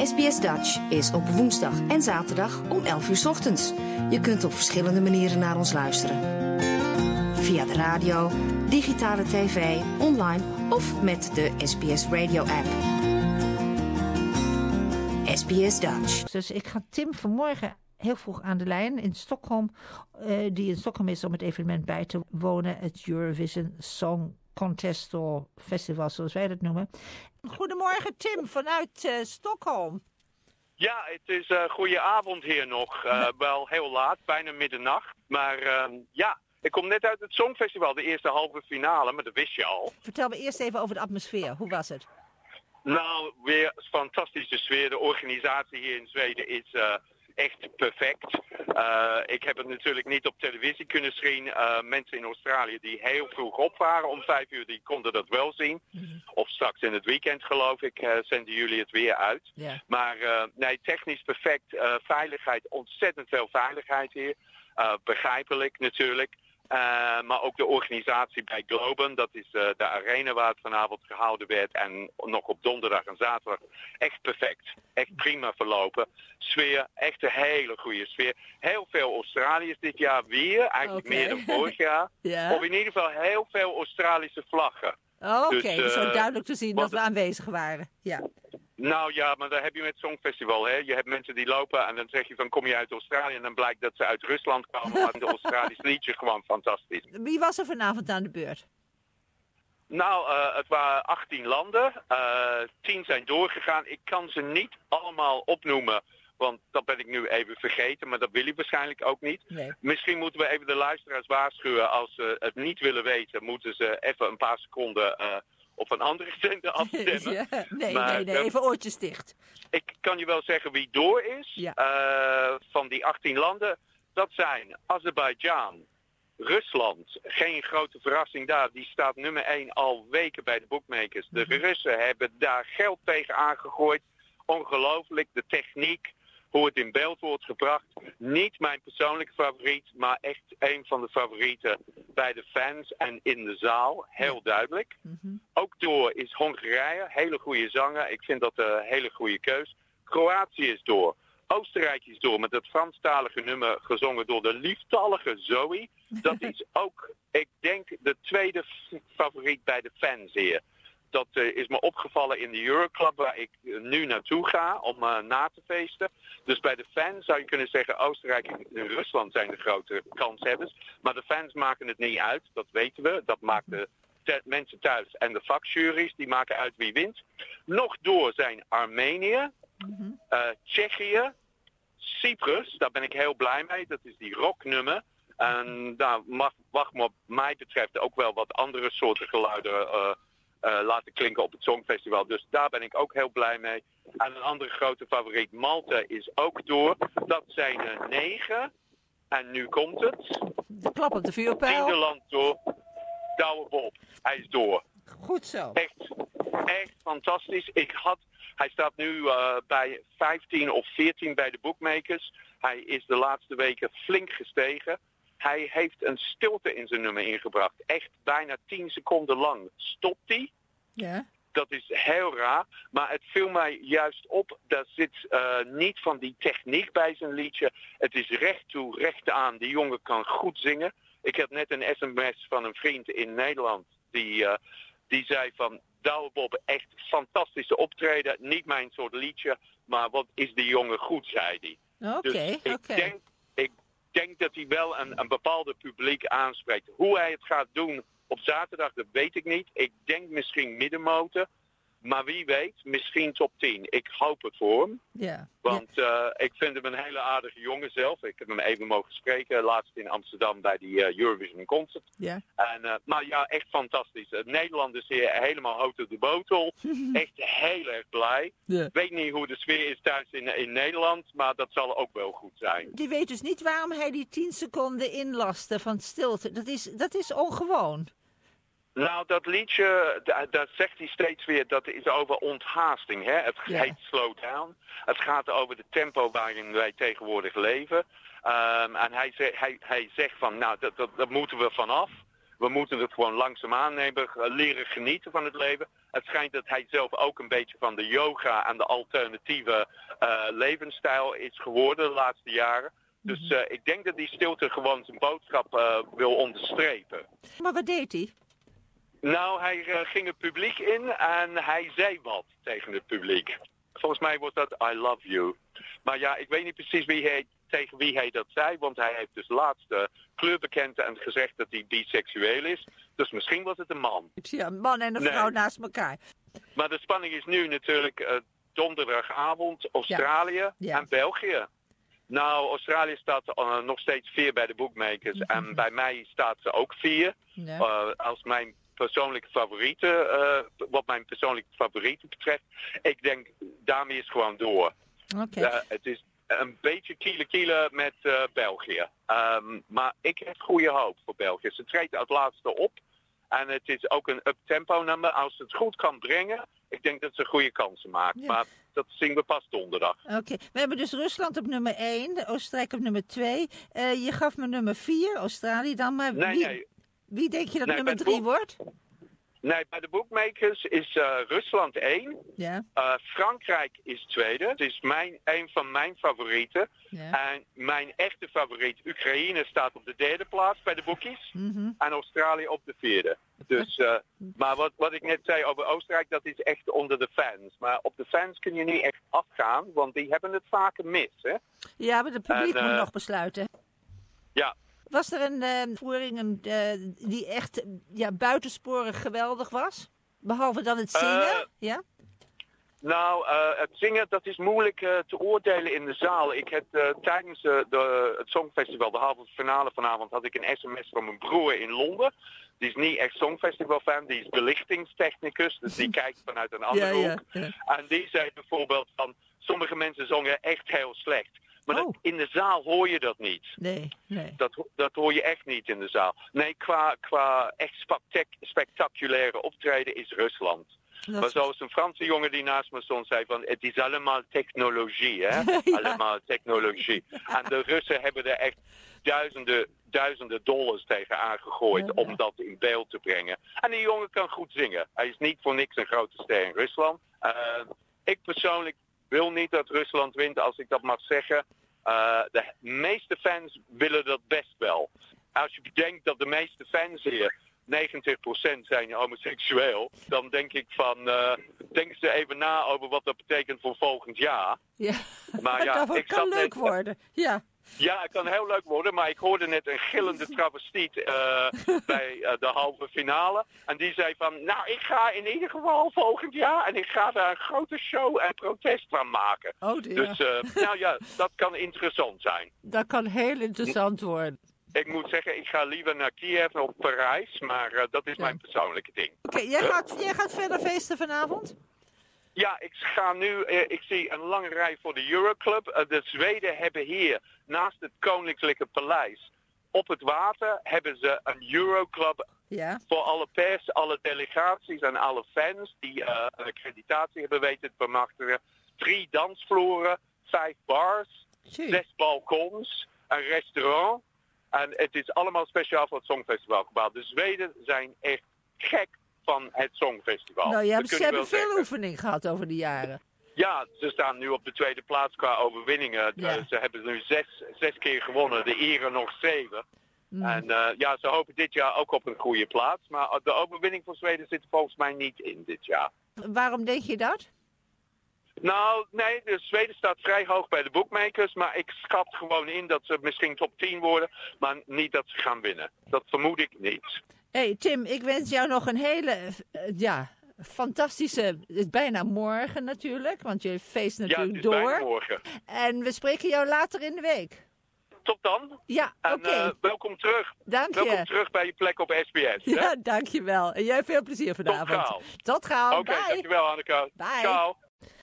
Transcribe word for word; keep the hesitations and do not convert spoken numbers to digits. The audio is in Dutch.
S B S Dutch is op woensdag en zaterdag om elf uur 's ochtends. Je kunt op verschillende manieren naar ons luisteren. Via de radio, digitale tv, online of met de S B S Radio app. S B S Dutch. Dus ik ga Tim vanmorgen heel vroeg aan de lijn in Stockholm, uh, die in Stockholm is om het evenement bij te wonen, het Eurovision Song Contest or Festival, zoals wij dat noemen. Goedemorgen Tim, vanuit uh, Stockholm. Ja, het is uh, goeie avond hier nog. Uh, wel heel laat, bijna middernacht. Maar uh, ja, ik kom net uit het Songfestival, de eerste halve finale, maar dat wist je al. Vertel me eerst even over de atmosfeer. Hoe was het? Nou, weer fantastische sfeer. De organisatie hier in Zweden is uh, echt perfect. Uh, ik heb het natuurlijk niet op televisie kunnen zien. Uh, mensen in Australië die heel vroeg op waren om vijf uur, die konden dat wel zien. Mm-hmm. Of straks in het weekend, geloof ik, uh, zenden jullie het weer uit. Yeah. Maar uh, nee, technisch perfect. Uh, veiligheid, ontzettend veel veiligheid hier. Uh, begrijpelijk natuurlijk. Uh, maar ook de organisatie bij Globen, dat is uh, de arena waar het vanavond gehouden werd. En nog op donderdag en zaterdag. Echt perfect. Echt prima verlopen. Sfeer, echt een hele goede sfeer. Heel veel Australiërs dit jaar weer. Eigenlijk okay. meer dan vorig jaar. yeah. Of in ieder geval heel veel Australische vlaggen. Oh, Oké, okay. dus, uh, zo duidelijk te zien dat we aanwezig waren. Ja. Nou ja, maar dat heb je met het Songfestival. Hè? Je hebt mensen die lopen en dan zeg je van kom je uit Australië en dan blijkt dat ze uit Rusland komen. Maar het Australisch liedje gewoon fantastisch. Wie was er vanavond aan de beurt? Nou, uh, het waren achttien landen. Uh, tien zijn doorgegaan. Ik kan ze niet allemaal opnoemen, want dat ben ik nu even vergeten. Maar dat wil ik waarschijnlijk ook niet. Nee. Misschien moeten we even de luisteraars waarschuwen. Als ze het niet willen weten, moeten ze even een paar seconden Uh, op een andere zender afstemmen. ja, nee, maar, nee, nee, even oortjes dicht. Ik kan je wel zeggen wie door is. Ja. Uh, van die achttien landen. Dat zijn Azerbeidzjan, Rusland. Geen grote verrassing daar. Die staat nummer één al weken bij de bookmakers. De mm-hmm. Russen hebben daar geld tegen aangegooid. Ongelooflijk. De techniek, hoe het in beeld wordt gebracht. Niet mijn persoonlijke favoriet, maar echt een van de favorieten bij de fans en in de zaal. Heel duidelijk. Mm-hmm. Ook door is Hongarije. Hele goede zanger. Ik vind dat een hele goede keus. Kroatië is door. Oostenrijk is door met het Franstalige nummer gezongen door de lieftallige Zoe. Dat is ook, ik denk, de tweede favoriet bij de fans hier. Dat uh, is me opgevallen in de Euroclub waar ik uh, nu naartoe ga om uh, na te feesten. Dus bij de fans zou je kunnen zeggen Oostenrijk en Rusland zijn de grote kanshebbers. Maar de fans maken het niet uit, dat weten we. Dat maakt de te- mensen thuis en de vakjuries, die maken uit wie wint. Nog door zijn Armenië, uh, Tsjechië, Cyprus, daar ben ik heel blij mee. Dat is die rocknummer. En daar mag, mag wat mij betreft ook wel wat andere soorten geluiden Uh, Uh, laten klinken op het Songfestival. Dus daar ben ik ook heel blij mee. En een andere grote favoriet, Malta, is ook door. Dat zijn er negen. En nu komt het. De klap op de vuurpijl. Tiende land door. Douwe Bob. Hij is door. Goed zo. Echt, echt fantastisch. Ik had, hij staat nu uh, bij vijftien of veertien bij de bookmakers. Hij is de laatste weken flink gestegen. Hij heeft een stilte in zijn nummer ingebracht. Echt bijna tien seconden lang stopt hij. Ja. Dat is heel raar. Maar het viel mij juist op. Daar zit uh, niet van die techniek bij zijn liedje. Het is recht toe, recht aan. Die jongen kan goed zingen. Ik heb net een sms van een vriend in Nederland. Die, uh, die zei van Douwe Bob, echt fantastische optreden. Niet mijn soort liedje. Maar wat is die jongen goed, zei hij. Oké, okay, dus ik okay. denk... Ik denk dat hij wel een, een bepaalde publiek aanspreekt. Hoe hij het gaat doen op zaterdag, dat weet ik niet. Ik denk misschien middenmotor. Maar wie weet, misschien top tien. Ik hoop het voor hem. Yeah. Want uh, ik vind hem een hele aardige jongen zelf. Ik heb hem even mogen spreken, laatst in Amsterdam bij die uh, Eurovision Concert. Yeah. En, uh, maar ja, echt fantastisch. Uh, Nederland is hier helemaal out of the botel. Echt heel erg blij. Yeah. Weet niet hoe de sfeer is thuis in, in Nederland, maar dat zal ook wel goed zijn. Je weet dus niet waarom hij die tien seconden inlaste van stilte. Dat is, dat is ongewoon. Nou, dat liedje, daar, daar zegt hij steeds weer, dat is over onthaasting. Hè? Het ja. heet Slow Down. Het gaat over de tempo waarin wij tegenwoordig leven. Um, en hij, hij, hij zegt van, nou, dat, dat, dat moeten we vanaf. we moeten het gewoon langzaamaan nemen, leren genieten van het leven. Het schijnt dat hij zelf ook een beetje van de yoga en de alternatieve uh, levensstijl is geworden de laatste jaren. Dus uh, ik denk dat die stilte gewoon zijn boodschap uh, wil onderstrepen. Maar wat deed hij? Nou, hij uh, ging het publiek in en hij zei wat tegen het publiek. Volgens mij was dat I love you. Maar ja, ik weet niet precies wie hij, tegen wie hij dat zei, want hij heeft dus laatst uh, kleur bekend en gezegd dat hij biseksueel is. Dus misschien was het een man. Ja, een man en een vrouw nee. naast elkaar. Maar de spanning is nu natuurlijk uh, donderdagavond Australië ja. Ja. en België. Nou, Australië staat uh, nog steeds vier bij de bookmakers mm-hmm. en bij mij staat ze ook vier. Ja. Uh, als mijn persoonlijke favorieten, uh, wat mijn persoonlijke favorieten betreft. Ik denk, daarmee is gewoon door. Okay. Uh, het is een beetje kiele-kiele met uh, België. Um, maar ik heb goede hoop voor België. Ze treedt als laatste op. En het is ook een up-tempo nummer. Als ze het goed kan brengen, ik denk dat ze goede kansen maakt. Ja. Maar dat zien we pas donderdag. Oké, okay. We hebben dus Rusland op nummer één, Oostenrijk op nummer twee. Uh, je gaf me nummer vier, Australië dan. Maar nee, wie, nee. wie denk je dat nee, nummer drie wordt? Nee, bij de bookmakers is uh, Rusland één. Ja. Uh, Frankrijk is tweede. Het is mijn, een van mijn favorieten. Ja. En mijn echte favoriet, Oekraïne, staat op de derde plaats bij de boekies. Mm-hmm. En Australië op de vierde. Dus, uh, maar wat, wat ik net zei over Oostenrijk, dat is echt onder de fans. Maar op de fans kun je niet echt afgaan, want die hebben het vaker mis. Hè? Ja, maar het publiek en, uh, moet nog besluiten. Ja. Was er een uh, voering een, uh, die echt uh, ja, buitensporig geweldig was? Behalve dan het zingen? Uh, ja? Nou, uh, het zingen, dat is moeilijk uh, te oordelen in de zaal. Ik heb uh, tijdens uh, de, het Songfestival, de halve finale vanavond, had ik een sms van mijn broer in Londen. Die is niet echt Songfestival-fan, die is belichtingstechnicus, dus die kijkt vanuit een andere ja, hoek. Ja, ja. En die zei bijvoorbeeld van, sommige mensen zongen echt heel slecht. Maar oh. dat, in de zaal hoor je dat niet. Nee, nee. Dat, dat hoor je echt niet in de zaal. Nee, qua, qua echt spectac- spectaculaire optreden is Rusland. Dat... Maar zoals een Franse jongen die naast me stond zei van, het is allemaal technologie, hè? ja. Allemaal technologie. En de Russen hebben er echt duizenden, duizenden dollars tegen aangegooid ja, ja. om dat in beeld te brengen. En die jongen kan goed zingen. Hij is niet voor niks een grote ster in Rusland. Uh, ik persoonlijk wil niet dat Rusland wint, als ik dat mag zeggen. Uh, de meeste fans willen dat best wel. Als je bedenkt dat de meeste fans hier negentig procent zijn homoseksueel, dan denk ik van, uh, denk ze even na over wat dat betekent voor volgend jaar. Ja, maar ja, dat ik kan leuk net, worden. Ja. Ja, het kan heel leuk worden, maar ik hoorde net een gillende travestiet uh, bij uh, de halve finale. En die zei van, nou, ik ga in ieder geval volgend jaar en ik ga daar een grote show en protest van maken. Oh, dear. Dus, uh, nou ja, dat kan interessant zijn. Dat kan heel interessant worden. Ik moet zeggen, ik ga liever naar Kiev of Parijs, maar uh, dat is ja. mijn persoonlijke ding. Oké, okay, jij, gaat, jij gaat verder feesten vanavond? Ja, ik ga nu, uh, ik zie een lange rij voor de Euroclub. Uh, de Zweden hebben hier, naast het Koninklijke Paleis, op het water, hebben ze een Euroclub ja. voor alle pers, alle delegaties en alle fans die uh, een accreditatie hebben weten te bemachtigen. Drie dansvloeren, vijf bars, Tjie. zes balkons, een restaurant. En het is allemaal speciaal voor het Songfestival gebouwd. De Zweden zijn echt gek van het Songfestival. Nou ja, ze hebben veel zeggen. oefening gehad over de jaren. Ja, ze staan nu op de tweede plaats qua overwinningen. Ja. Uh, ze hebben nu zes, zes keer gewonnen, de Ieren nog zeven. Mm. En uh, ja, ze hopen dit jaar ook op een goede plaats. Maar de overwinning van Zweden zit volgens mij niet in dit jaar. Waarom denk je dat? Nou, nee, de Zweden staat vrij hoog bij de bookmakers. Maar ik schat gewoon in dat ze misschien top tien worden. Maar niet dat ze gaan winnen. Dat vermoed ik niet. Hey Tim, ik wens jou nog een hele, uh, ja, fantastische, het is bijna morgen natuurlijk, want je feest natuurlijk ja, het is door. bijna morgen. En we spreken jou later in de week. Tot dan. Ja, oké. Okay. Uh, welkom terug. Dank je. Welkom terug bij je plek op S B S. Ja, hè? dankjewel. En jij veel plezier vanavond. Tot gauw. Tot gauw. Oké, okay, dankjewel Hanneke. Bye. Ciao.